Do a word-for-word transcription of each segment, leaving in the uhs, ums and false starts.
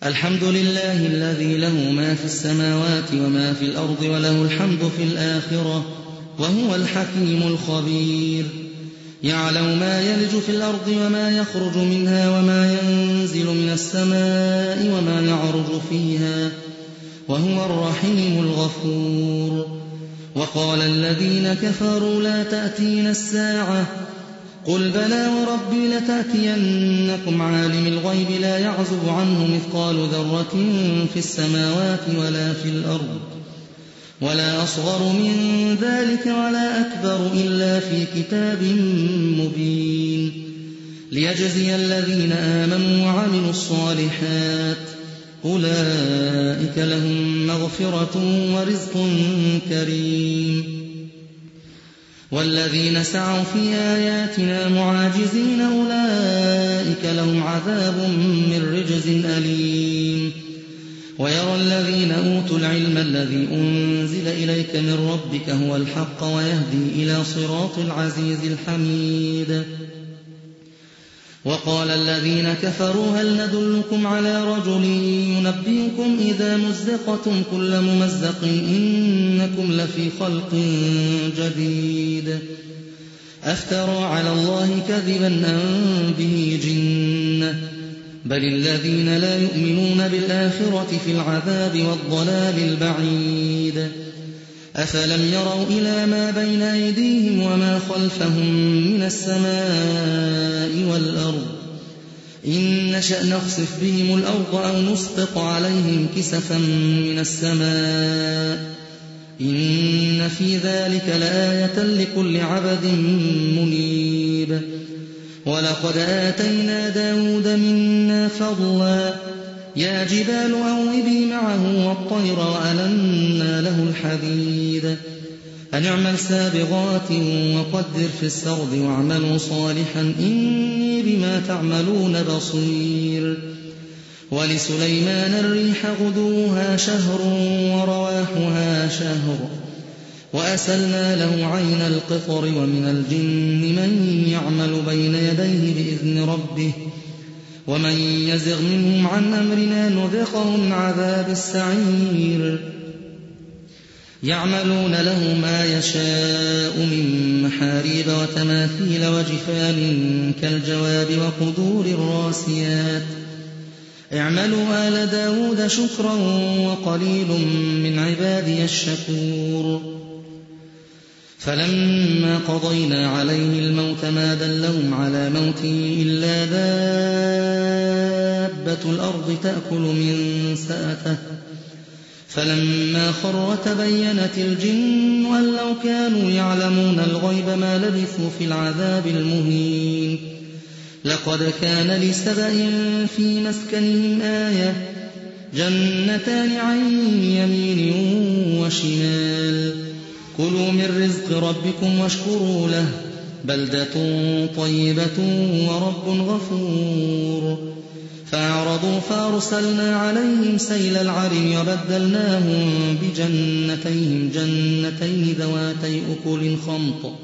الحمد لله الذي له ما في السماوات وما في الأرض وله الحمد في الآخرة وهو الحكيم الخبير. يعلم ما يلج في الأرض وما يخرج منها وما ينزل من السماء وما يعرج فيها وهو الرحيم الغفور. وقال الذين كفروا لا تأتينا الساعة قل بلى وربي لتأتينكم عالم الغيب لا يعزب عنه مثقال ذرة في السماوات ولا في الأرض ولا أصغر من ذلك ولا أكبر إلا في كتاب مبين ليجزي الذين آمنوا وعملوا الصالحات أولئك لهم مغفرة ورزق كريم. والذين سعوا في آياتنا معاجزين أولئك لهم عذاب من رجز أليم. ويرى الذين أوتوا العلم الذي أنزل إليك من ربك هو الحق ويهدي إلى صراط العزيز الحميد. وقال الذين كفروا هل ندلكم على رجل ينبئكم إذا مزقتم كل ممزق إنكم لفي خلق جديد أفترى على الله كذبا أم به جنة بل الذين لا يؤمنون بالآخرة في العذاب والضلال البعيد. أفلم يروا إلى ما بين أيديهم وما خلفهم من السماء والأرض إن نشأ نخسف بهم الأرض أو نسقط عليهم كسفا من السماء إن في ذلك لآية لكل عبد منيب. ولقد آتينا داود منا فضلا يا جبال أوبي معه والطير وألنا له الحديد أن اعمل سابغات وقدر في السرد واعملوا صالحا إني بما تعملون بصير. ولسليمان الريح غدوها شهر ورواحها شهر وأسلنا له عين القطر ومن الجن من يعمل بين يديه بإذن ربه ومن يزغ منهم عن أمرنا نذقه من عذاب السعير. يعملون له ما يشاء من محاريب وتماثيل وجفان كالجواب وقدور الراسيات اعملوا آل داود شكرا وقليل من عبادي الشكور. فلما قضينا عليه الموت ما دلهم على موته إلا دابة الأرض تأكل من سأته فلما خر تبينت الجن أن لو كانوا يعلمون الغيب ما لبثوا في العذاب المهين. لقد كان لسبأ في مسكنهم آية جنتان عن يمين وشمال كلوا من رزق ربكم واشكروا له بلدة طيبة ورب غفور. فأعرضوا فأرسلنا عليهم سيل العرم وبدلناهم بجنتيهم جنتين ذواتي أكل خمط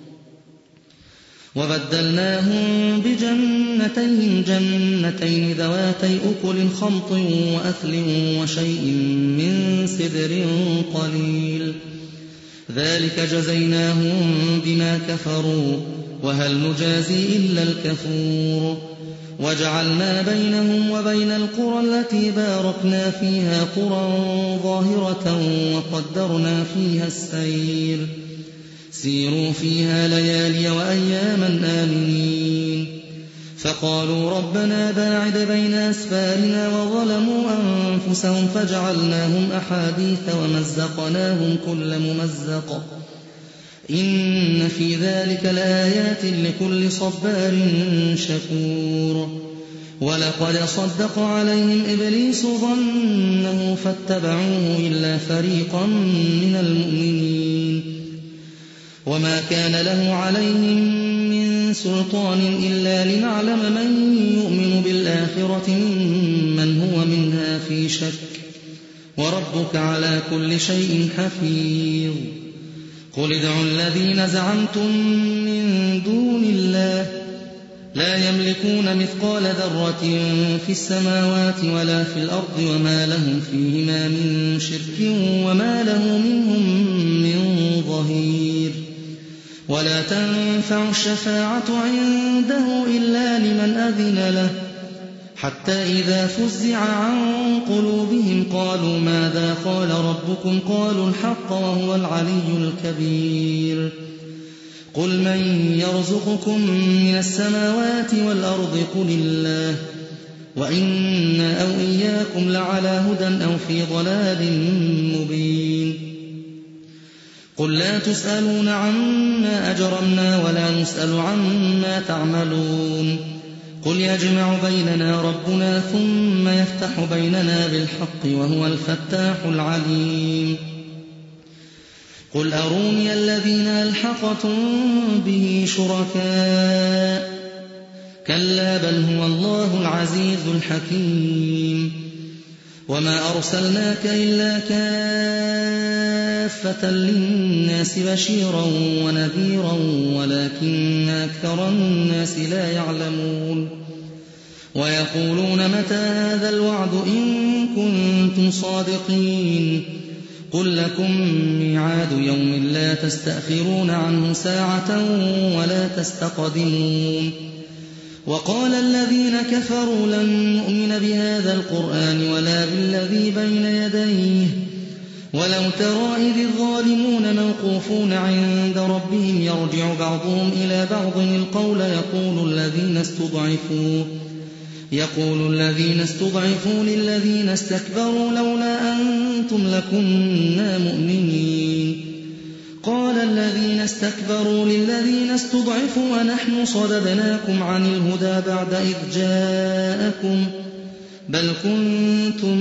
وبدلناهم بجنتيهم جنتين ذواتي أكل خمط وأثل وشيء من سدر قليل ذلك جزيناهم بما كفروا وهل نجازي إلا الكفور. وجعلنا بينهم وبين القرى التي باركنا فيها قرى ظاهرة وقدرنا فيها السير سيروا فيها ليالي وأياما آمنين. فقالوا ربنا باعد بين أسفارنا وظلموا أنفسهم فجعلناهم أحاديث ومزقناهم كل ممزق إن في ذلك لآيات لكل صبار شكور. ولقد صدق عليهم إبليس ظنه فاتبعوه إلا فريقا من المؤمنين وما كان له عليهم من سلطان إلا لنعلم من يؤمن بالآخرة ممن هو منها في شك وربك على كل شيء حفيظ. قل ادعوا الذين زعمتم من دون الله لا يملكون مثقال ذرة في السماوات ولا في الأرض وما لهم فيهما من شرك وما له منهم من ظهير. ولا تنفع الشفاعة عنده إلا لمن أذن له حتى إذا فزع عن قلوبهم قالوا ماذا قال ربكم قالوا الحق وهو العلي الكبير. قل من يرزقكم من السماوات والأرض قل الله وإنا أو إياكم لعلى هدى أو في ضلال مبين. قل لا تسألون عما أجرمنا ولا نسأل عما تعملون. قل يجمع بيننا ربنا ثم يفتح بيننا بالحق وهو الفتاح العليم. قل أروني الذين ألحقتم به شركاء كلا بل هو الله العزيز الحكيم. وما أرسلناك إلا كافة للناس بشيرا ونذيرا ولكن أكثر الناس لا يعلمون. ويقولون متى هذا الوعد إن كنتم صادقين قل لكم ميعاد يوم لا تستأخرون عنه ساعة ولا تستقدمون. وقال الذين كفروا لن نؤمن بهذا القرآن ولا بالذي بين يديه ولو ترى إذ الظالمون موقوفون عند ربهم يرجع بعضهم إلى بعض القول يقول الذين استضعفوا يقول الذين استضعفوا للذين استكبروا لولا أنتم لكنا مؤمنين. قال الذين استكبروا للذين استضعفوا ونحن صددناكم عن الهدى بعد إذ جاءكم بل كنتم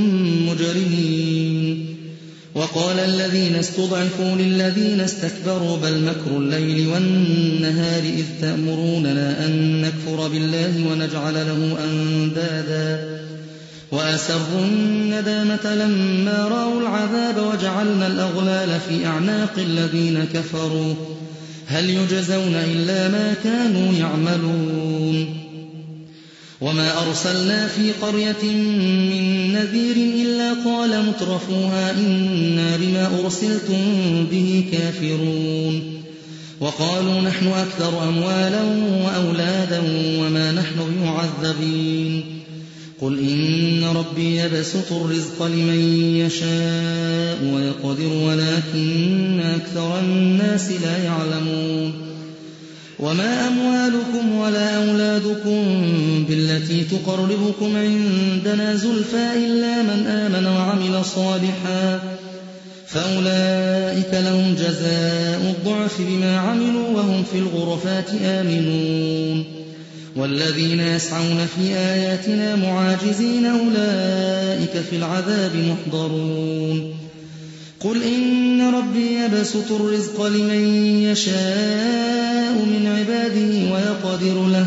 مجرمين. وقال الذين استضعفوا للذين استكبروا بل مكر الليل والنهار إذ تأمروننا أن نكفر بالله ونجعل له أندادا وأسروا الندامة لما رأوا العذاب وجعلنا الأغلال في أعناق الذين كفروا هل يجزون إلا ما كانوا يعملون. وما أرسلنا في قرية من نذير إلا قال مترفوها إنا بما أرسلتم به كافرون. وقالوا نحن أكثر أموالا وأولادا وما نحن بمعذبين. قل إن ربي يبسط الرزق لمن يشاء ويقدر ولكن أكثر الناس لا يعلمون. وما أموالكم ولا أولادكم بالتي تقربكم عندنا زلفى إلا من آمن وعمل صالحا فأولئك لهم جزاء الضعف بما عملوا وهم في الغرفات آمنون. والذين يسعون في آياتنا معاجزين أولئك في العذاب محضرون. قل إن ربي يبسط الرزق لمن يشاء من عباده ويقدر له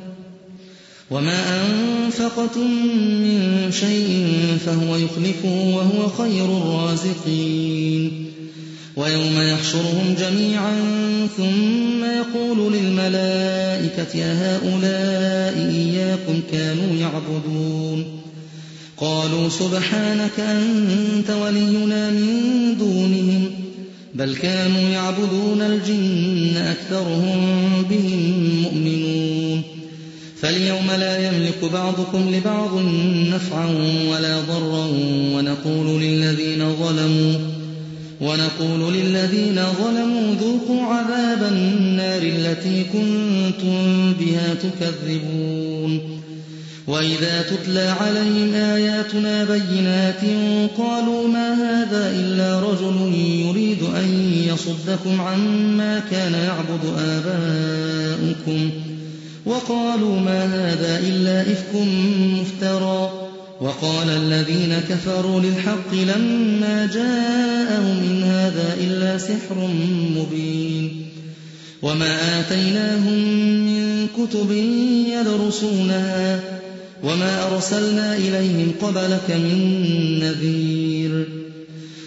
وما أنفقتم من شيء فهو يخلفه وهو خير الرازقين. ويوم يحشرهم جميعا ثم يقول للملائكة أهؤلاء إياكم كانوا يعبدون قالوا سبحانك أنت ولينا من دونهم بل كانوا يعبدون الجن أكثرهم بهم مؤمنون. فاليوم لا يملك بعضكم لبعض نفعا ولا ضرا ونقول للذين ظلموا ونقول للذين ظلموا ذوقوا عذاب النار التي كنتم بها تكذبون. وإذا تتلى عليهم آياتنا بينات قالوا ما هذا إلا رجل يريد أن يصدكم عما كان يعبد آباؤكم وقالوا ما هذا إلا إفك مفترى. وقال الذين كفروا للحق لما جاءهم إن هذا إلا سحر مبين. وما آتيناهم من كتب يدرسونها وما أرسلنا إليهم قبلك من نذير.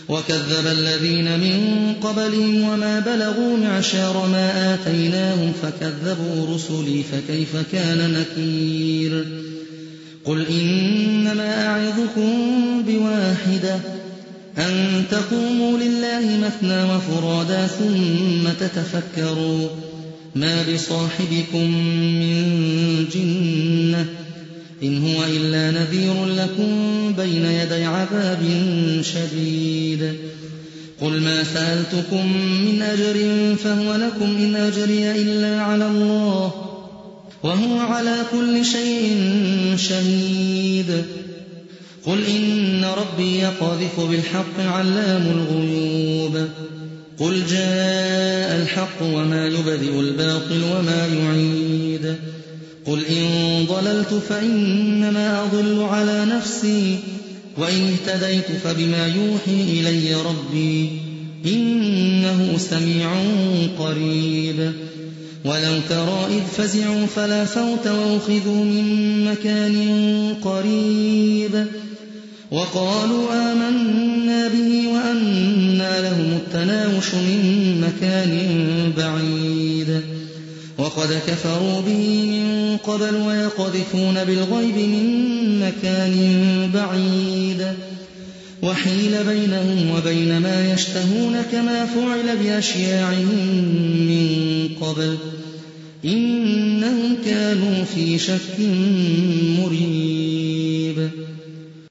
وكذب الذين من قبلهم وما بلغوا معشار ما آتيناهم فكذبوا رسلي فكيف كان نكير قل إنما أعظكم بواحدة أن تقوموا لله مثنى وفرادا ثم تتفكروا ما بصاحبكم من جنة إن هو إلا نذير لكم بين يدي عذاب شديد قل ما سألتكم من أجر فهو لكم إن أجري إلا على الله وهو على كل شيء شهيد قل إن ربي يقذف بالحق علام الغيوب قل جاء الحق وما يبدئ الباطل وما يعيد قل إن ضللت فإنما أضل على نفسي وإن اهتديت فبما يوحي إلي ربي إنه سميع قريب ولو ترى إذ فزعوا فلا فوت وأخذوا من مكان قريب وقالوا آمنا به وأنى لهم التناوش من مكان بعيد وقد كفروا به من قبل ويقذفون بالغيب من مكان بعيد وحيل بينهم وبين ما يشتهون كما فعل بأشياعهم من قبل إنهم كانوا في شك مريب